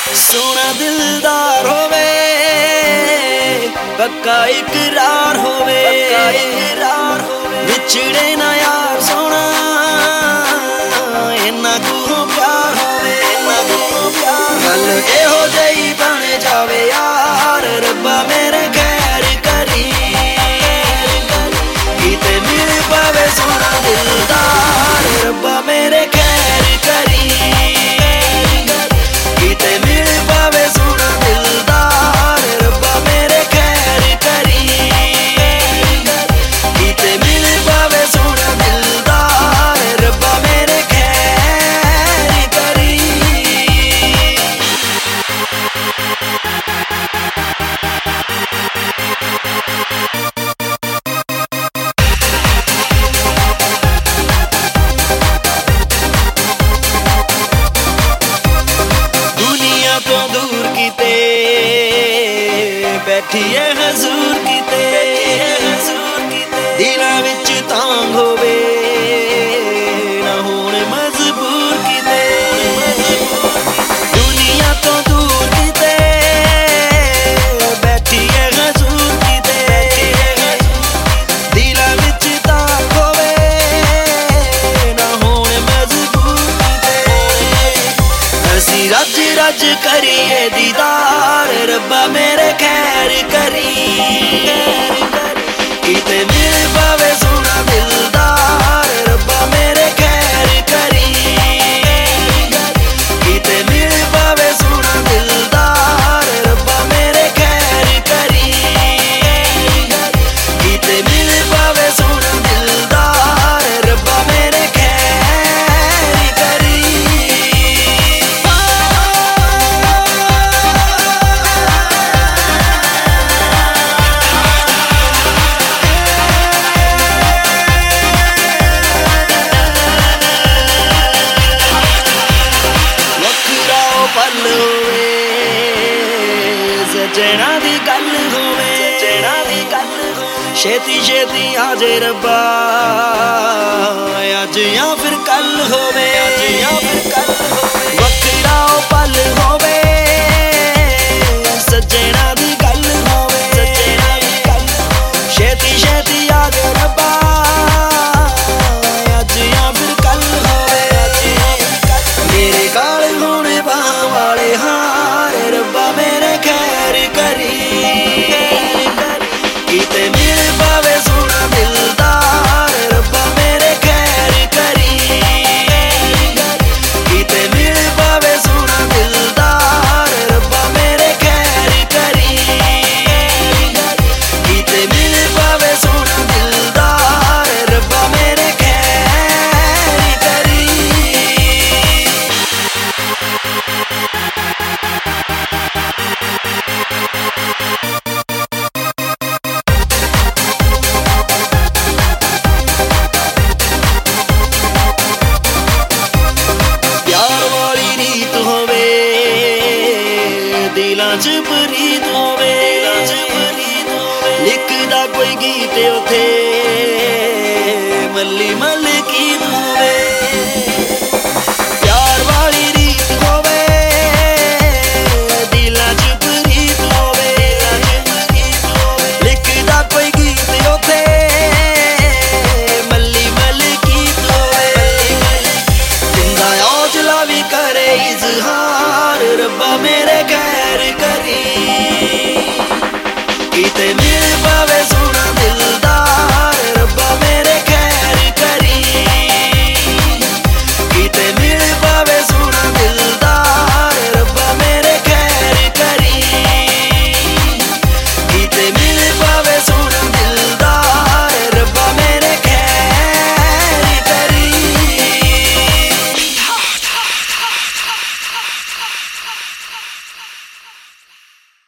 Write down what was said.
सोना दिलदार होवे, पक्का इकरार होवे, विछड़े ना यार सोना, इन्ना को प्यार होवे, गल एहो जही बन जावे यार, रब्बा मेरे खैर करी, किते मिल पावे सोना दिलदार, रब्बा मेरे खैर करी, किते मिल पावे सोना दिलदार, रब्बा मेरे खैर करी, किते मिल पावे सोना दिलदार, रब्बा मेरे खैर करी। तो दूर किते बैठिए हजूर किते, दिलां विच तांग होवे ना होण मजबूर किते, दुनिया तो दूर किते बैठिए हजूर किते, दिलां विच तांग होवे ना होण मजबूर किते, असीं रज रज करिए दीदार, रब्बा मेरे खैर करी, किते मिल पावे सोना दिलदार, रब्बा मेरे खैर करी, किते मिल पावे सोना दिलदार, रब्बा मेरे खैर करी, किते मिल पावे सोना दिलदार, रब्बा मेरे खैर करी। पल होवे सजना दी गल होवे, छेती छेती आजे रब्बा, अज या फिर कल होवे, वखरा पल होवे सजना दी गल होवे, छेती छेती आजे रब्बा, अज या फिर कल होवे, मेरे गाल होने वाले हार, रब्बा मेरे खैर करी, किते मिल पावे सोना दिलदार, रब्बा मेरे खैर करी, किते मिल पावे सोना दिलदार, रब्बा मेरे खैर करी, किते मिल पावे सोना दिलदार, रब्बा मेरे खैर करी। दिलां च प्रीत होवे, लिखदा कोई गीत उथे